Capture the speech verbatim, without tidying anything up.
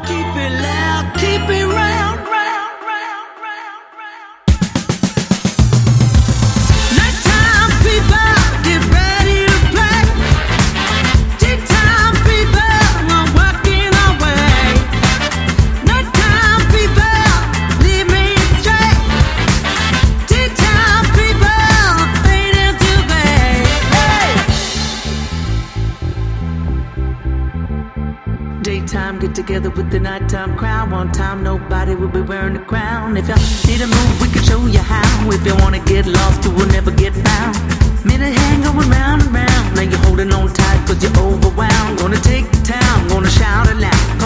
Keep it loud, keep it round, round, round, round, round. Nighttime people, get ready to play. Daytime people, I'm working away. Nighttime people, lead me straight. Daytime people, fade into bay. Hey! Daytime get together with the nighttime crowd. One time nobody will be wearing a crown. If you need a move, we can show you how. If you wanna get lost, you will never get found. Minute hand going round and round. Now you're holding on tight cause you're overwhelmed. Gonna take the town, gonna shout it loud.